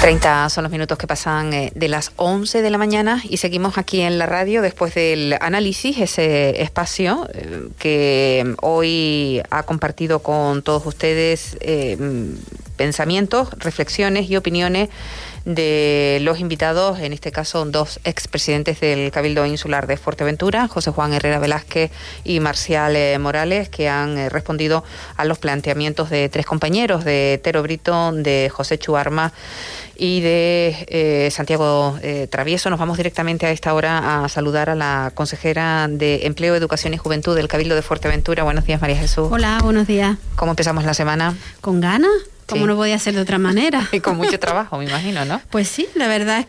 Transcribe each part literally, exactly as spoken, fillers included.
treinta son los minutos que pasan eh, de las once de la mañana y seguimos aquí en la radio después del análisis, ese espacio eh, que hoy ha compartido con todos ustedes eh, pensamientos, reflexiones y opiniones de los invitados, en este caso dos expresidentes del Cabildo Insular de Fuerteventura, José Juan Herrera Velázquez y Marcial eh, Morales, que han eh, respondido a los planteamientos de tres compañeros, de Tero Brito, de José Chuarma y de eh, Santiago eh, Travieso. Nos vamos directamente a esta hora a saludar a la consejera de Empleo, Educación y Juventud del Cabildo de Fuerteventura. Buenos días, María Jesús. Hola, buenos días. ¿Cómo empezamos la semana? ¿Con ganas? ¿Cómo Sí. no podía ser de otra manera? Y con mucho trabajo, me imagino, ¿no? Pues sí, la verdad es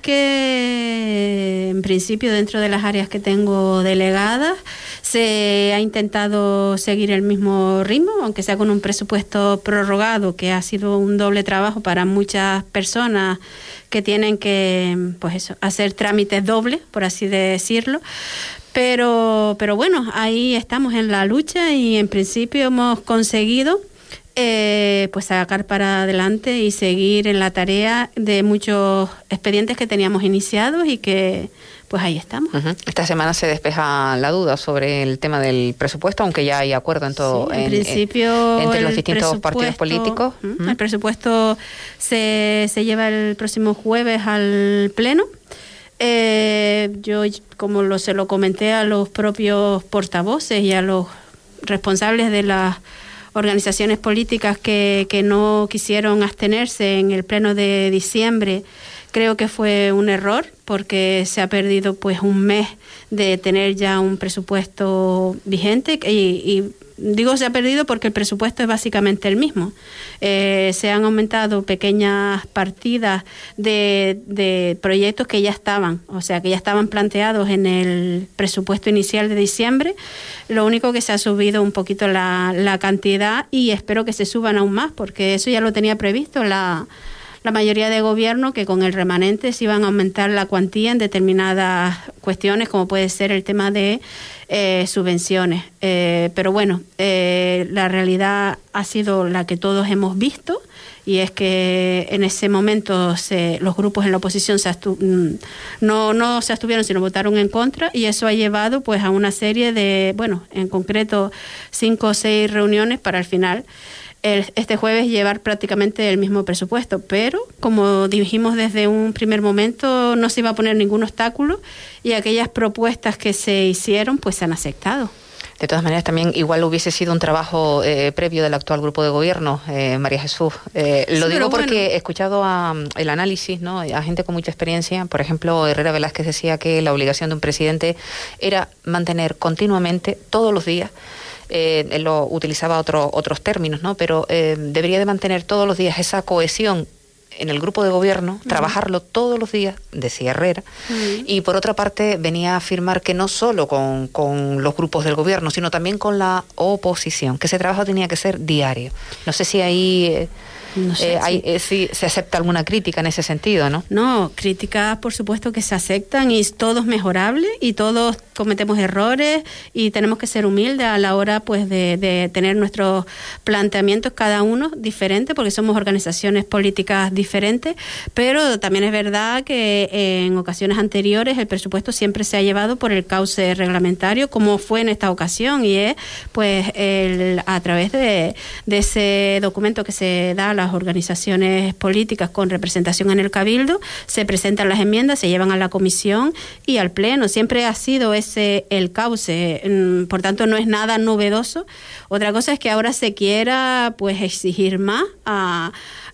que en principio dentro de las áreas que tengo delegadas se ha intentado seguir el mismo ritmo, aunque sea con un presupuesto prorrogado, que ha sido un doble trabajo para muchas personas que tienen que, pues eso, hacer trámites dobles, por así decirlo. Pero, pero bueno, ahí estamos en la lucha y en principio hemos conseguido Eh, pues sacar para adelante y seguir en la tarea de muchos expedientes que teníamos iniciados y que pues ahí estamos. Uh-huh. Esta semana se despeja la duda sobre el tema del presupuesto, aunque ya hay acuerdo en todo, Sí, en en, principio en, entre los el distintos partidos políticos. ¿Mm? Uh-huh. El presupuesto se, se lleva el próximo jueves al Pleno. Eh, yo, como lo, se lo comenté a los propios portavoces y a los responsables de las organizaciones políticas que, que no quisieron abstenerse en el pleno de diciembre, creo que fue un error porque se ha perdido pues un mes de tener ya un presupuesto vigente y, y digo se ha perdido porque el presupuesto es básicamente el mismo. Eh, se han aumentado pequeñas partidas de, de proyectos que ya estaban, o sea, que ya estaban planteados en el presupuesto inicial de diciembre. Lo único que se ha subido un poquito la, la cantidad y espero que se suban aún más, porque eso ya lo tenía previsto la, la mayoría de gobierno, que con el remanente se iban a aumentar la cuantía en determinadas cuestiones, como puede ser el tema de Eh, subvenciones. Eh, pero bueno, eh, la realidad ha sido la que todos hemos visto y es que en ese momento se, los grupos en la oposición se astu- no, no se abstuvieron, sino votaron en contra y eso ha llevado pues a una serie de, bueno, en concreto cinco o seis reuniones para al final El, este jueves llevar prácticamente el mismo presupuesto, pero como dijimos desde un primer momento no se iba a poner ningún obstáculo y aquellas propuestas que se hicieron pues se han aceptado. De todas maneras, también igual hubiese sido un trabajo eh, previo del actual grupo de gobierno, eh, María Jesús. Eh, lo sí, digo porque bueno. he escuchado a, el análisis, ¿no?, a gente con mucha experiencia. Por ejemplo, Herrera Velázquez decía que la obligación de un presidente era mantener continuamente, todos los días, Eh, él lo utilizaba otro, otros términos, ¿no? Pero eh, debería de mantener todos los días esa cohesión en el grupo de gobierno, uh-huh. trabajarlo todos los días, decía Herrera, uh-huh. y por otra parte venía a afirmar que no solo con, con los grupos del gobierno, sino también con la oposición, que ese trabajo tenía que ser diario. No sé si ahí eh, no sé, eh, hay, sí. eh, si se acepta alguna crítica en ese sentido, ¿no? No, críticas por supuesto que se aceptan y todo es mejorable y todos cometemos errores y tenemos que ser humildes a la hora pues de, de tener nuestros planteamientos cada uno diferentes porque somos organizaciones políticas diferentes, pero también es verdad que en ocasiones anteriores el presupuesto siempre se ha llevado por el cauce reglamentario como fue en esta ocasión y es pues el, a través de, de ese documento que se da a las organizaciones políticas con representación en el Cabildo, se presentan las enmiendas, se llevan a la comisión y al Pleno. Siempre ha sido ese el cauce, por tanto no es nada novedoso. Otra cosa es que ahora se quiera pues exigir más a,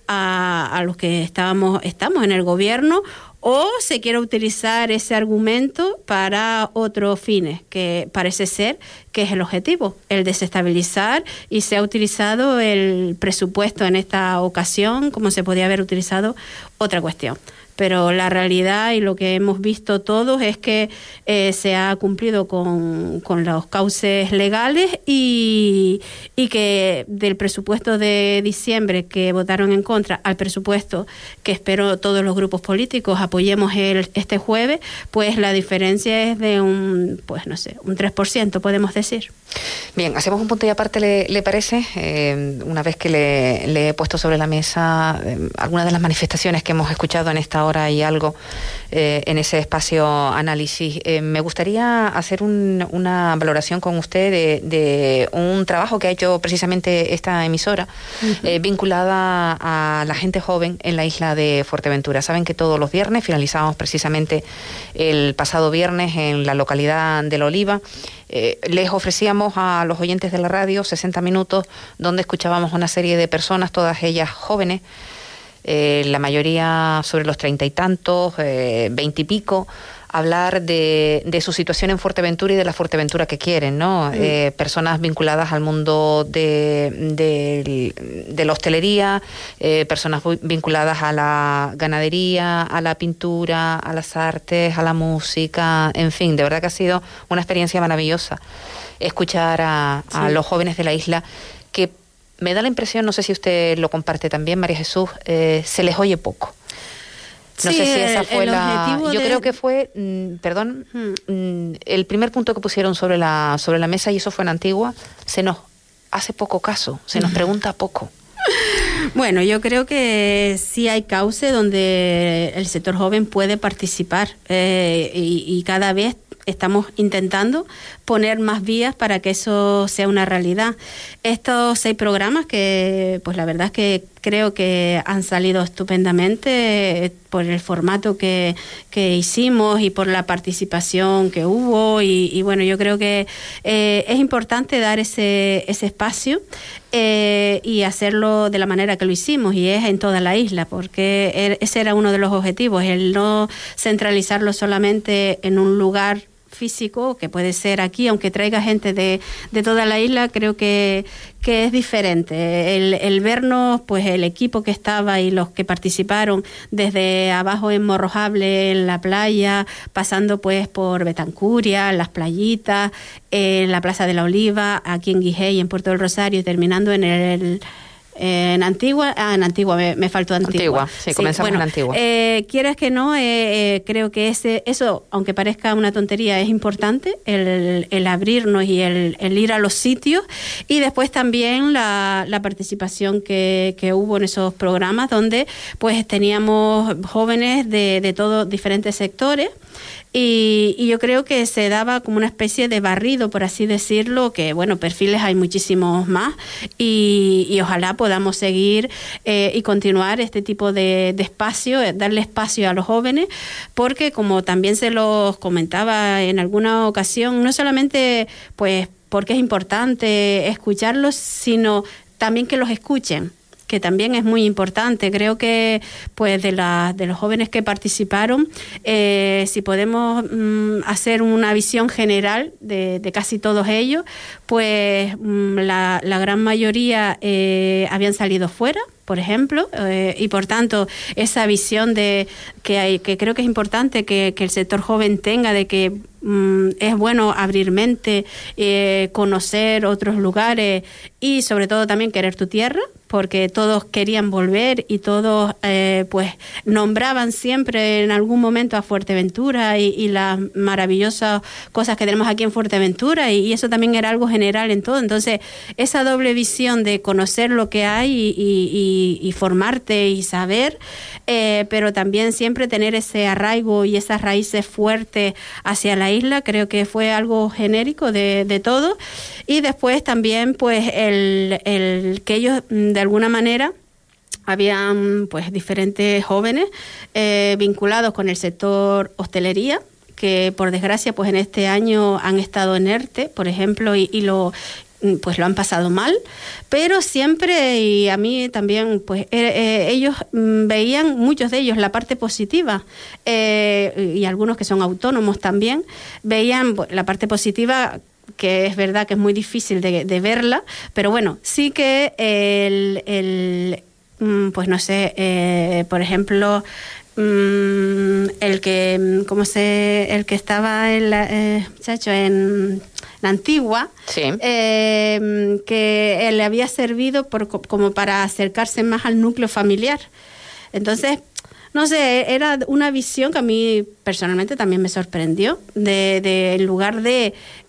a, a los que estábamos, estamos en el gobierno o se quiere utilizar ese argumento para otros fines, que parece ser que es el objetivo, el desestabilizar, y se ha utilizado el presupuesto en esta ocasión como se podía haber utilizado otra cuestión. pero la realidad y lo que hemos visto todos es que eh, se ha cumplido con, con los cauces legales y, y que del presupuesto de diciembre que votaron en contra al presupuesto que espero todos los grupos políticos apoyemos el, este jueves, pues la diferencia es de un, pues no sé, un tres por ciento podemos decir. Bien, hacemos un punto y aparte, ¿le, le parece? Eh, una vez que le, le he puesto sobre la mesa eh, algunas de las manifestaciones que hemos escuchado en esta hora y algo eh, en ese espacio análisis, eh, me gustaría hacer un, una valoración con usted de, de un trabajo que ha hecho precisamente esta emisora, uh-huh. eh, vinculada a la gente joven en la isla de Fuerteventura. Saben que todos los viernes, finalizamos precisamente el pasado viernes en la localidad de La Oliva, Eh, les ofrecíamos a los oyentes de la radio sesenta minutos donde escuchábamos una serie de personas, todas ellas jóvenes, eh, la mayoría sobre los treinta y tantos, eh, veinte y pico, hablar de, de su situación en Fuerteventura y de la Fuerteventura que quieren, ¿no? Mm. Eh, personas vinculadas al mundo de, de, de la hostelería, eh, personas vinculadas a la ganadería, a la pintura, a las artes, a la música, en fin, de verdad que ha sido una experiencia maravillosa escuchar a, sí. a los jóvenes de la isla que me da la impresión, no sé si usted lo comparte también, María Jesús, eh, se les oye poco. No sí, sé si esa fue la... Yo de... creo que fue, mmm, perdón, hmm. el primer punto que pusieron sobre la sobre la mesa, y eso fue en Antigua, se nos hace poco caso, se nos pregunta poco. Bueno, yo creo que sí hay cauce donde el sector joven puede participar eh, y, y cada vez estamos intentando poner más vías para que eso sea una realidad. Estos seis programas que, pues la verdad es que creo que han salido estupendamente por el formato que, que hicimos y por la participación que hubo y, y bueno, yo creo que eh, es importante dar ese, ese espacio eh, y hacerlo de la manera que lo hicimos y es en toda la isla, porque ese era uno de los objetivos, el no centralizarlo solamente en un lugar físico, que puede ser aquí, aunque traiga gente de, de toda la isla, creo que, que es diferente. El, el vernos, pues el equipo que estaba y los que participaron desde abajo en Morrojable, en la playa, pasando pues por Betancuria, las playitas, en la Plaza de la Oliva, aquí en Guijé y en Puerto del Rosario, terminando en el... En Antigua, ah, en Antigua, me, me faltó Antigua. Antigua, sí, sí comenzamos bueno, en Antigua. Eh, quieras que no, eh, eh, creo que ese, eso, aunque parezca una tontería, es importante, el, el abrirnos y el, el ir a los sitios, y después también la, la participación que, que hubo en esos programas, donde pues teníamos jóvenes de, de todos diferentes sectores, Y, y yo creo que se daba como una especie de barrido, por así decirlo, que bueno, perfiles hay muchísimos más y, y ojalá podamos seguir eh, y continuar este tipo de, de espacio, darle espacio a los jóvenes, porque como también se los comentaba en alguna ocasión, no solamente pues porque es importante escucharlos, sino también que los escuchen, que también es muy importante. Creo que pues de, la, de los jóvenes que participaron, eh, si podemos mm, hacer una visión general de, de casi todos ellos, pues mm, la, la gran mayoría eh, habían salido fuera, por ejemplo, eh, y por tanto esa visión de que hay, que creo que es importante que, que el sector joven tenga, de que mm, es bueno abrir mente, eh, conocer otros lugares y sobre todo también querer tu tierra, porque todos querían volver y todos eh, pues nombraban siempre en algún momento a Fuerteventura y, y las maravillosas cosas que tenemos aquí en Fuerteventura, y, y eso también era algo general en todo. Entonces esa doble visión de conocer lo que hay y, y, y formarte y saber, eh, pero también siempre tener ese arraigo y esas raíces fuertes hacia la isla, creo que fue algo genérico de, de todo. Y después también pues el, el que ellos de alguna manera habían pues diferentes jóvenes eh, vinculados con el sector hostelería, que por desgracia pues en este año han estado en ERTE, por ejemplo, y, y lo pues lo han pasado mal, pero siempre, y a mí también, pues eh, eh, ellos mm, veían, muchos de ellos, la parte positiva, eh, y algunos que son autónomos también, veían pues, la parte positiva, que es verdad que es muy difícil de, de verla, pero bueno, sí que el, el pues no sé, eh, por ejemplo, mmm, el que como se el que estaba en la, eh, chacho, en la Antigua, sí. eh, que le había servido por, como para acercarse más al núcleo familiar. Entonces, no sé, era una visión que a mí personalmente también me sorprendió, de, de en lugar de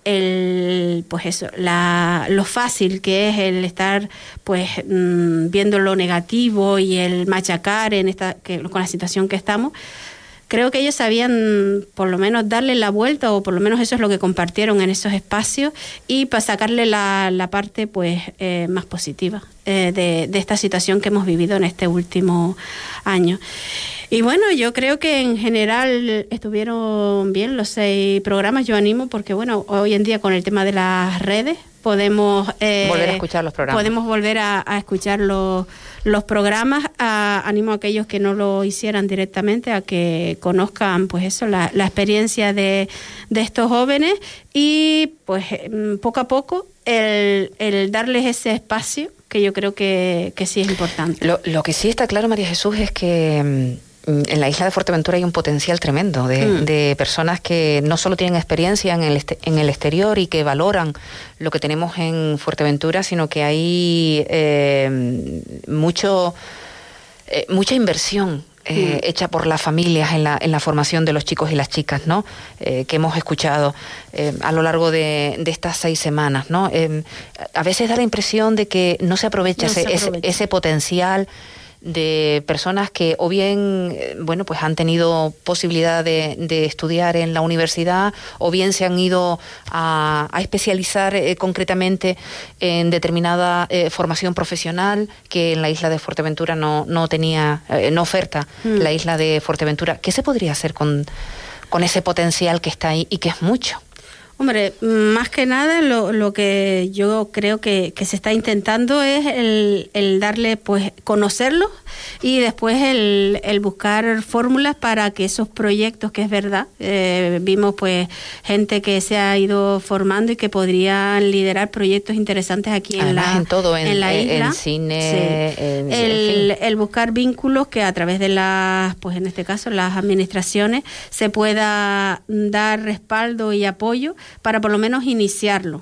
el, pues eso, la, lo fácil que es el estar pues mmm, viendo lo negativo y el machacar en esta, que, con la situación que estamos. Creo que ellos sabían por lo menos darle la vuelta, o por lo menos eso es lo que compartieron en esos espacios, y para sacarle la, la parte pues eh, más positiva eh, de, de esta situación que hemos vivido en este último año. Y bueno, yo creo que en general estuvieron bien los seis programas. Yo animo porque, bueno, hoy en día con el tema de las redes podemos eh, volver a escuchar los programas. Podemos volver a, a escuchar los, los programas. A, animo a aquellos que no lo hicieran directamente a que conozcan, pues eso, la, la experiencia de, de estos jóvenes, y pues poco a poco el, el darles ese espacio, que yo creo que, que sí es importante. Lo, lo que sí está claro, María Jesús, es que en la isla de Fuerteventura hay un potencial tremendo de, mm. de personas que no solo tienen experiencia en el, este, en el exterior y que valoran lo que tenemos en Fuerteventura, sino que hay eh, mucho, eh, mucha inversión Eh, mm. hecha por las familias en la, en la formación de los chicos y las chicas, ¿no? Eh, que hemos escuchado eh, a lo largo de, de estas seis semanas, ¿no? Eh, a veces da la impresión de que no se aprovecha, no ese, se aprovecha. Ese, ese potencial de personas que o bien, bueno, pues han tenido posibilidad de, de estudiar en la universidad, o bien se han ido a, a especializar eh, concretamente en determinada eh, formación profesional que en la isla de Fuerteventura no, no tenía, eh, no oferta mm. la isla de Fuerteventura. ¿Qué se podría hacer con, con ese potencial que está ahí y que es mucho? Hombre, más que nada lo, lo que yo creo que, que se está intentando es el, el darle, pues, conocerlos, y después el, el buscar fórmulas para que esos proyectos, que es verdad, eh, vimos pues gente que se ha ido formando y que podrían liderar proyectos interesantes aquí en la, en todo, en, en la isla. En cine, sí. en, el, en fin. el buscar vínculos que a través de las, pues en este caso las administraciones, se pueda dar respaldo y apoyo para por lo menos iniciarlo.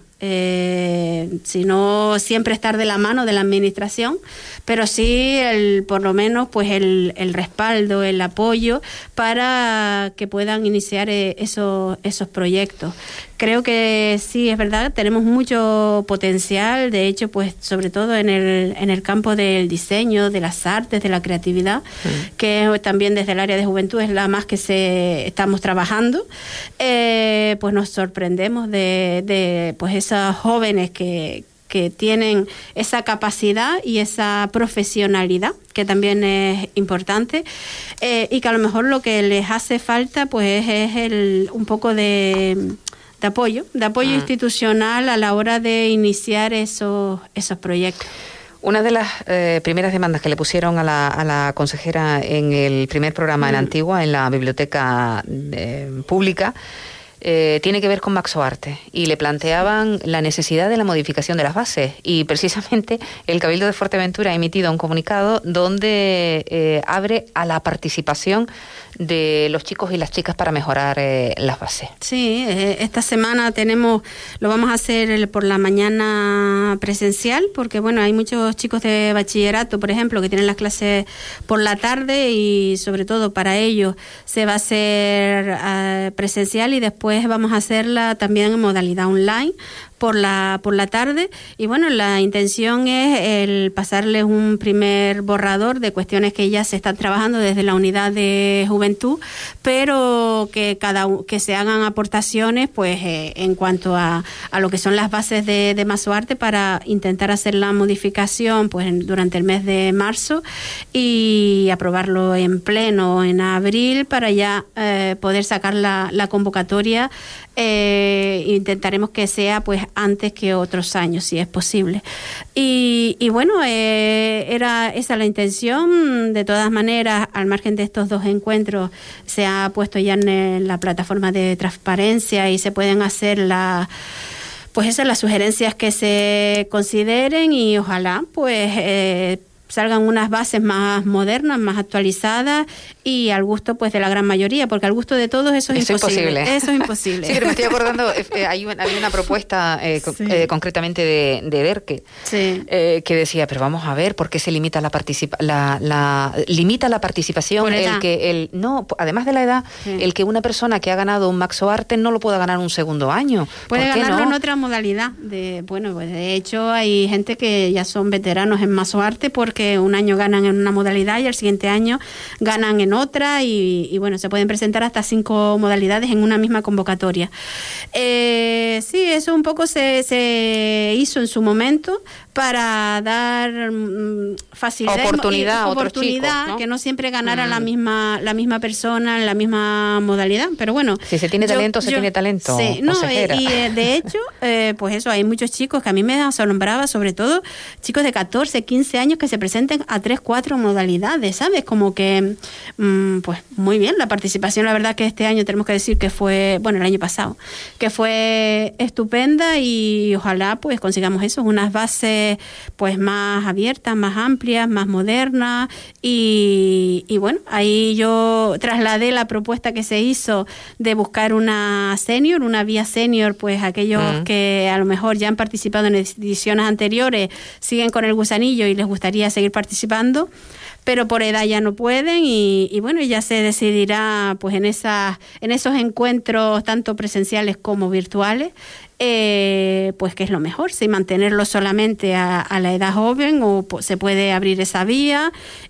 Eh, si no siempre estar de la mano de la administración, pero sí el, por lo menos pues el, el respaldo, el apoyo para que puedan iniciar eh, esos, esos proyectos. Creo que sí, es verdad, tenemos mucho potencial, de hecho, pues sobre todo en el, en el campo del diseño, de las artes, de la creatividad, mm. que también desde el área de juventud es la más que se estamos trabajando. Eh, pues nos sorprendemos de, de pues esos jóvenes que, que tienen esa capacidad y esa profesionalidad, que también es importante, eh, y que a lo mejor lo que les hace falta pues es el, un poco de, de apoyo, de apoyo ah. institucional a la hora de iniciar esos, esos proyectos. Una de las eh, primeras demandas que le pusieron a la, a la consejera en el primer programa mm. en Antigua, en la biblioteca eh, pública, Eh, tiene que ver con Maxoarte, y le planteaban la necesidad de la modificación de las bases, y precisamente el Cabildo de Fuerteventura ha emitido un comunicado donde eh, abre a la participación de los chicos y las chicas para mejorar eh, las bases. Sí, eh, esta semana tenemos, lo vamos a hacer por la mañana presencial, porque bueno, hay muchos chicos de bachillerato, por ejemplo, que tienen las clases por la tarde, y sobre todo para ellos se va a hacer uh, presencial, y después vamos a hacerla también en modalidad online por la por la tarde. Y bueno, la intención es el pasarles un primer borrador de cuestiones que ya se están trabajando desde la unidad de juventud, pero que cada que se hagan aportaciones pues eh, en cuanto a, a lo que son las bases de, de Maxoarte, para intentar hacer la modificación pues en, durante el mes de marzo, y aprobarlo en pleno en abril, para ya eh, poder sacar la, la convocatoria. Eh, intentaremos que sea pues antes que otros años, si es posible. Y, y bueno, eh, era esa la intención. De todas maneras, al margen de estos dos encuentros, se ha puesto ya en la plataforma de transparencia, y se pueden hacer la pues esas las sugerencias que se consideren, y ojalá pues eh, salgan unas bases más modernas, más actualizadas y al gusto pues de la gran mayoría, porque al gusto de todos eso es eso imposible. imposible. Eso es imposible. Sí, pero me estoy acordando, eh, hay un, había una propuesta eh, sí. eh, concretamente de, de Derque, sí. eh, que decía, pero vamos a ver, ¿por qué se limita la participa la, la limita la participación? El que el no, además de la edad, sí. el que una persona que ha ganado un Maxo Arte no lo pueda ganar un segundo año. Puede ganarlo no? en otra modalidad. De, bueno, pues de hecho hay gente que ya son veteranos en Maxo Arte porque un año ganan en una modalidad y el siguiente año ganan en otra y, y bueno, se pueden presentar hasta cinco modalidades en una misma convocatoria. Eh, sí, eso un poco se, se hizo en su momento para dar mm, facilidad oportunidad, y, a otros oportunidad chicos, ¿no? que no siempre ganara mm. la misma la misma persona en la misma modalidad, pero bueno, si se tiene talento, yo, se yo, tiene talento. Sí, no, y, y de hecho, eh, pues eso, hay muchos chicos que a mí me asombraba, sobre todo chicos de catorce, quince años que se presenten a tres, cuatro modalidades, ¿sabes? Como que, mm, pues muy bien, la participación, la verdad que este año tenemos que decir que fue, bueno, el año pasado, que fue estupenda y ojalá pues consigamos eso, unas bases pues más abiertas, más amplias, más modernas y, y bueno, ahí yo trasladé la propuesta que se hizo de buscar una senior, una vía senior, pues aquellos uh-huh. que a lo mejor ya han participado en ediciones anteriores, siguen con el gusanillo y les gustaría seguir participando, pero por edad ya no pueden y, y bueno, ya se decidirá pues en esas, en esos encuentros tanto presenciales como virtuales, eh, pues qué es lo mejor, si mantenerlo solamente a, a la edad joven o pues, se puede abrir esa vía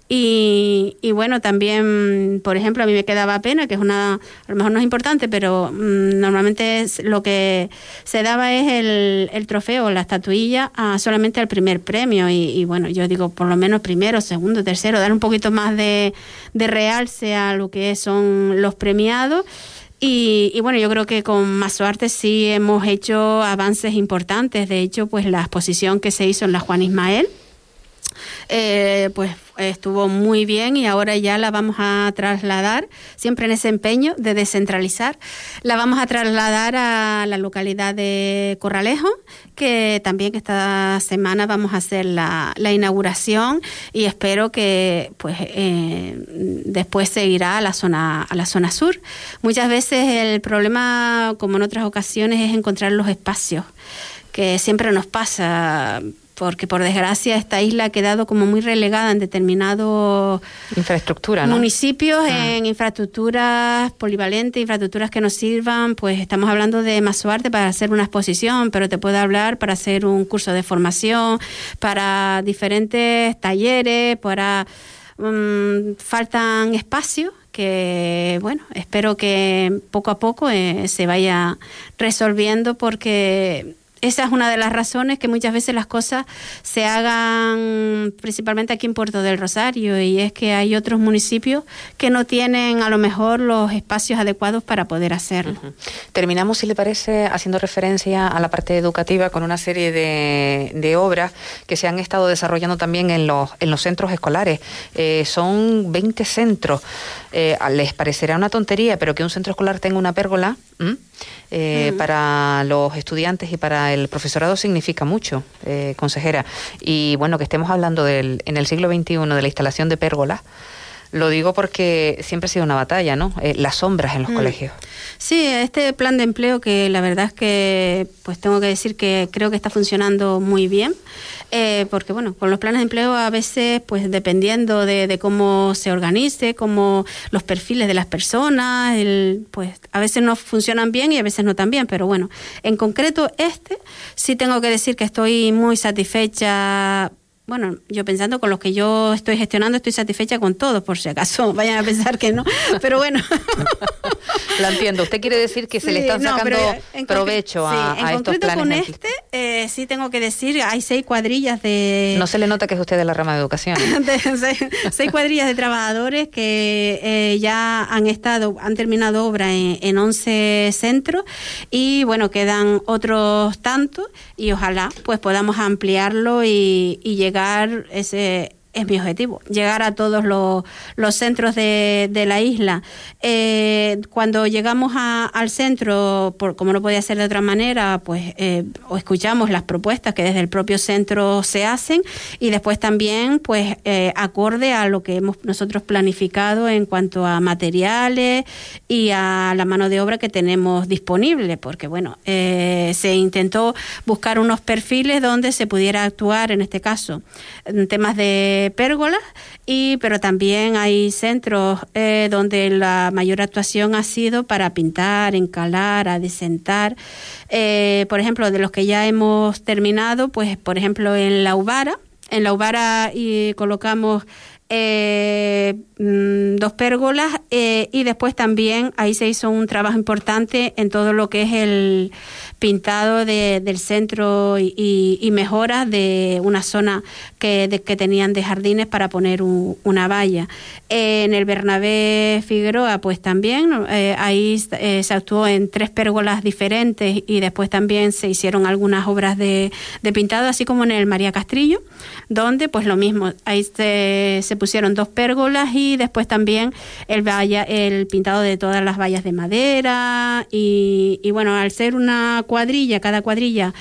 y, y bueno, también, por ejemplo, a mí me quedaba pena, que es una, a lo mejor no es importante, pero mmm, normalmente es, lo que se daba es el, el trofeo, la estatuilla, a, solamente al primer premio y, y bueno, yo digo, por lo menos primero, segundo, tercero, dar un poquito más de, de realce a lo que son los premiados. Y, y bueno, yo creo que con Maxo Arte sí hemos hecho avances importantes. De hecho, pues la exposición que se hizo en la Juan Ismael, eh, pues estuvo muy bien y ahora ya la vamos a trasladar, siempre en ese empeño de descentralizar, la vamos a trasladar a la localidad de Corralejo, que también esta semana vamos a hacer la, la inauguración y espero que pues eh, después seguirá a la zona a la zona sur. Muchas veces el problema, como en otras ocasiones, es encontrar los espacios, que siempre nos pasa, porque por desgracia esta isla ha quedado como muy relegada en determinados infraestructura, ¿no? municipios, ah. en infraestructuras polivalentes, infraestructuras que nos sirvan, pues estamos hablando de Maxo Arte para hacer una exposición, pero te puedo hablar para hacer un curso de formación, para diferentes talleres, para um, faltan espacios que, bueno, espero que poco a poco eh, se vaya resolviendo porque esa es una de las razones que muchas veces las cosas se hagan principalmente aquí en Puerto del Rosario y es que hay otros municipios que no tienen a lo mejor los espacios adecuados para poder hacerlo. Uh-huh. Terminamos, si le parece, haciendo referencia a la parte educativa con una serie de, de obras que se han estado desarrollando también en los, en los centros escolares. Eh, son veinte centros. Eh, les parecerá una tontería, pero que un centro escolar tenga una pérgola eh, uh-huh. para los estudiantes y para el profesorado significa mucho, eh, consejera. Y bueno, que estemos hablando del, en el siglo veintiuno de la instalación de pérgolas, lo digo porque siempre ha sido una batalla, ¿no? Eh, las sombras en los mm. colegios. Sí, este plan de empleo que la verdad es que pues tengo que decir que creo que está funcionando muy bien, eh, porque bueno, con los planes de empleo a veces pues dependiendo de, de cómo se organice, cómo los perfiles de las personas, el, pues a veces no funcionan bien y a veces no tan bien, pero bueno, en concreto este sí tengo que decir que estoy muy satisfecha. Bueno, yo pensando con los que yo estoy gestionando, estoy satisfecha con todos, por si acaso vayan a pensar que no, pero bueno. La entiendo. Usted quiere decir que sí, se le están sacando no, provecho sí, a, a estos planes. Con este, eh, sí tengo que decir, hay seis cuadrillas de... No se le nota que es usted de la rama de educación. de, seis, seis cuadrillas de trabajadores que eh, ya han estado, han terminado obra en, en once centros y bueno, quedan otros tantos y ojalá pues podamos ampliarlo y, y llegar ese es mi objetivo, llegar a todos los, los centros de, de la isla. Eh, cuando llegamos a, al centro, por, como no podía ser de otra manera, pues eh, o escuchamos las propuestas que desde el propio centro se hacen y después también pues eh, acorde a lo que hemos nosotros planificado en cuanto a materiales y a la mano de obra que tenemos disponible, porque bueno, eh, se intentó buscar unos perfiles donde se pudiera actuar, en este caso, en temas de pérgolas, y pero también hay centros eh, donde la mayor actuación ha sido para pintar, encalar, adecentar. Eh, por ejemplo, de los que ya hemos terminado, pues por ejemplo en La Ubara, en La Ubara y colocamos Eh, dos pérgolas eh, y después también ahí se hizo un trabajo importante en todo lo que es el pintado de, del centro y, y, y mejoras de una zona que, de, que tenían de jardines para poner un, una valla. Eh, en el Bernabé Figueroa pues también eh, ahí eh, se actuó en tres pérgolas diferentes y después también se hicieron algunas obras de, de pintado, así como en el María Castrillo, donde pues lo mismo, ahí se, se pusieron dos pérgolas y después también el valla, el pintado de todas las vallas de madera y, y bueno, al ser una cuadrilla, cada cuadrilla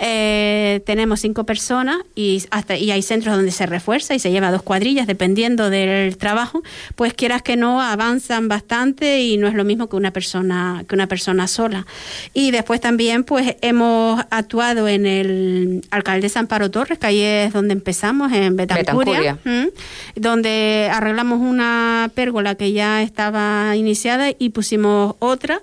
eh, tenemos cinco personas y hasta y hay centros donde se refuerza y se lleva dos cuadrillas dependiendo del trabajo, pues quieras que no avanzan bastante y no es lo mismo que una persona que una persona sola. Y después también pues hemos actuado en el Alcaldesa Amparo Torres, que ahí es donde empezamos, en Betancuria, Betancuria. donde arreglamos una pérgola que ya estaba iniciada y pusimos otra.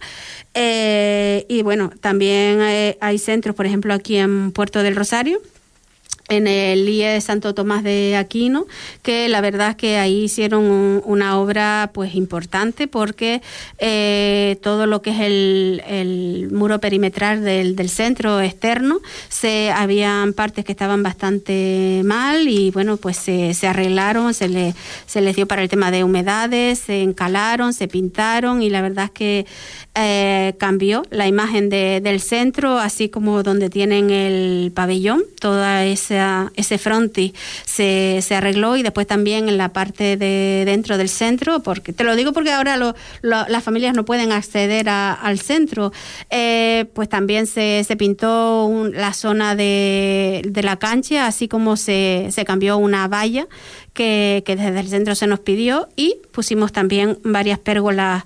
Eh, y bueno, también hay, hay centros, por ejemplo, aquí en Puerto del Rosario, en el I E de Santo Tomás de Aquino, que la verdad es que ahí hicieron un, una obra pues importante porque eh, todo lo que es el, el muro perimetral del, del centro externo, se habían partes que estaban bastante mal y bueno, pues se, se arreglaron, se, le, se les dio para el tema de humedades, se encalaron, se pintaron y la verdad es que eh, cambió la imagen de, del centro, así como donde tienen el pabellón, toda esa ese frontis se, se arregló y después también en la parte de dentro del centro, porque te lo digo porque ahora lo, lo, las familias no pueden acceder a, al centro, eh, pues también se, se pintó un, la zona de, de la cancha, así como se, se cambió una valla que, que desde el centro se nos pidió y pusimos también varias pérgolas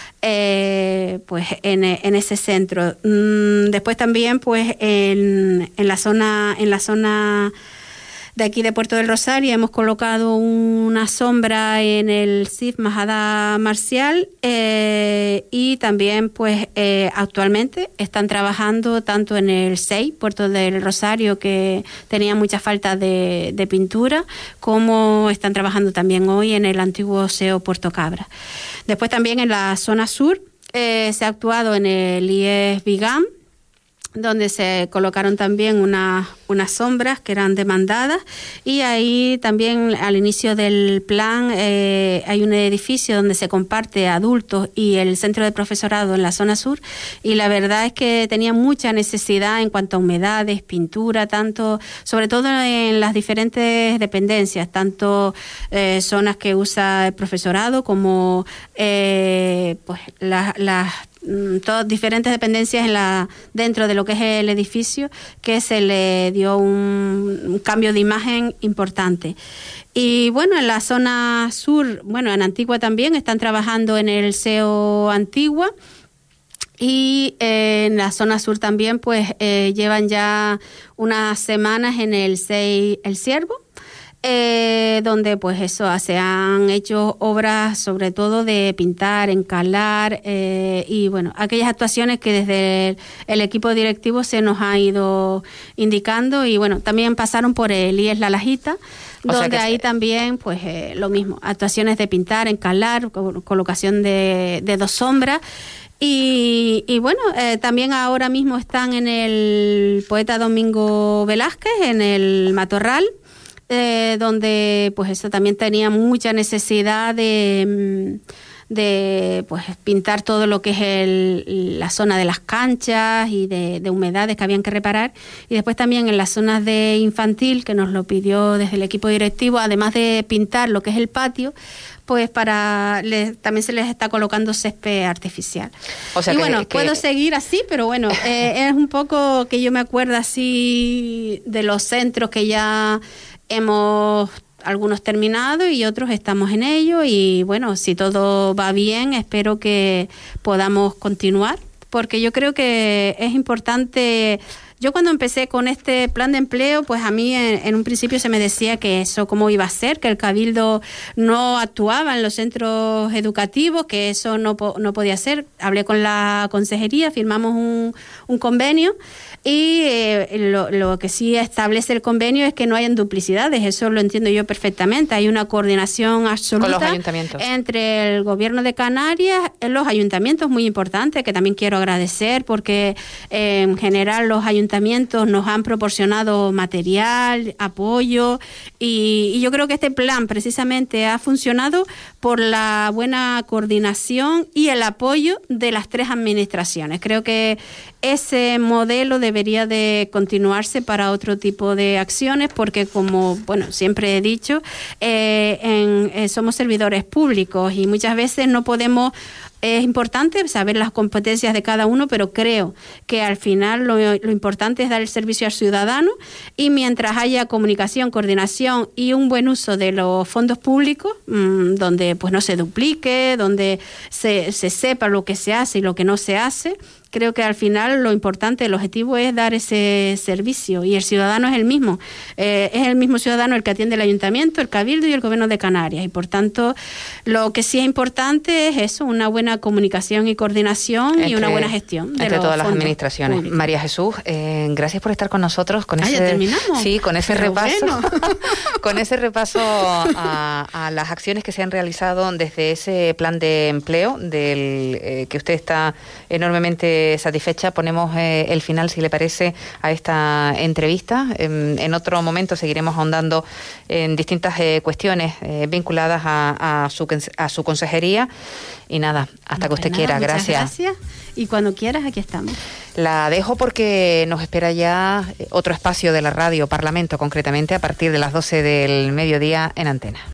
Eh, pues en, en ese centro. Mm, después también pues en, en la zona en la zona de aquí de Puerto del Rosario hemos colocado una sombra en el C I F Majada Marcial eh, y también pues eh, actualmente están trabajando tanto en el S E I Puerto del Rosario, que tenía mucha falta de, de pintura, como están trabajando también hoy en el antiguo S E O Puerto Cabra. Después también en la zona sur eh, se ha actuado en el I E S Vigam, donde se colocaron también unas unas sombras que eran demandadas y ahí también al inicio del plan eh, hay un edificio donde se comparte adultos y el centro de profesorado en la zona sur y la verdad es que tenía mucha necesidad en cuanto a humedades, pintura, tanto sobre todo en las diferentes dependencias, tanto eh, zonas que usa el profesorado como eh, pues las la, todas diferentes dependencias en la dentro de lo que es el edificio, que se le dio un, un cambio de imagen importante. Y bueno, en la zona sur, bueno, en Antigua también están trabajando en el S E O Antigua y eh, en la zona sur también pues eh, llevan ya unas semanas en el S E I El Ciervo, Eh, donde pues eso, se han hecho obras sobre todo de pintar, encalar eh, y bueno, aquellas actuaciones que desde el, el equipo directivo se nos ha ido indicando y bueno, también pasaron por el I E S La Lajita, o donde ahí se... también pues eh, lo mismo, actuaciones de pintar, encalar, colocación de, de dos sombras. Y, y bueno, eh, también ahora mismo están en el Poeta Domingo Velázquez, en el Matorral, Eh, donde pues eso también tenía mucha necesidad de, de pues pintar todo lo que es el, la zona de las canchas y de, de humedades que habían que reparar, y después también en las zonas de infantil, que nos lo pidió desde el equipo directivo, además de pintar lo que es el patio, pues para les, también se les está colocando césped artificial. O sea, y que, bueno, que... puedo seguir así, pero bueno, eh, es un poco que yo me acuerdo así de los centros que ya hemos algunos terminados y otros estamos en ello, y bueno, si todo va bien, espero que podamos continuar, porque yo creo que es importante. Yo cuando empecé con este plan de empleo, pues a mí en, en un principio se me decía que eso cómo iba a ser, que el Cabildo no actuaba en los centros educativos, que eso no, no podía ser. Hablé con la consejería, firmamos un, un convenio, y eh, lo, lo que sí establece el convenio es que no hayan duplicidades. Eso lo entiendo yo perfectamente. Hay una coordinación absoluta con los ayuntamientos, entre el Gobierno de Canarias, los ayuntamientos, muy importante, que también quiero agradecer, porque eh, en general los ayuntamientos nos han proporcionado material, apoyo, y, y yo creo que este plan precisamente ha funcionado por la buena coordinación y el apoyo de las tres administraciones. Creo que ese modelo debería de continuarse para otro tipo de acciones, porque como bueno siempre he dicho, eh, en, eh, somos servidores públicos y muchas veces no podemos. Es importante saber las competencias de cada uno, pero creo que al final lo, lo importante es dar el servicio al ciudadano, y mientras haya comunicación, coordinación y un buen uso de los fondos públicos, mmm, donde pues no se duplique, donde se, se sepa lo que se hace y lo que no se hace, creo que al final lo importante, el objetivo es dar ese servicio, y el ciudadano es el mismo. Eh, es el mismo ciudadano el que atiende el ayuntamiento, el Cabildo y el Gobierno de Canarias, y por tanto lo que sí es importante es eso, una buena comunicación y coordinación entre, y una buena gestión de entre los todas las fondos administraciones. públicos. María Jesús, eh, gracias por estar con nosotros con ah, ese ¿ya terminamos? Sí, con ese Pero repaso bueno. con ese repaso a, a las acciones que se han realizado desde ese plan de empleo del eh, que usted está enormemente satisfecha. Ponemos eh, el final, si le parece, a esta entrevista. En, en otro momento seguiremos ahondando en distintas eh, cuestiones eh, vinculadas a, a, su, a su consejería. Y nada, hasta no, que usted pues quiera. Nada, gracias. Gracias. Y cuando quieras, aquí estamos. La dejo porque nos espera ya otro espacio de la radio Parlamento, concretamente a partir de las doce del mediodía en Antena.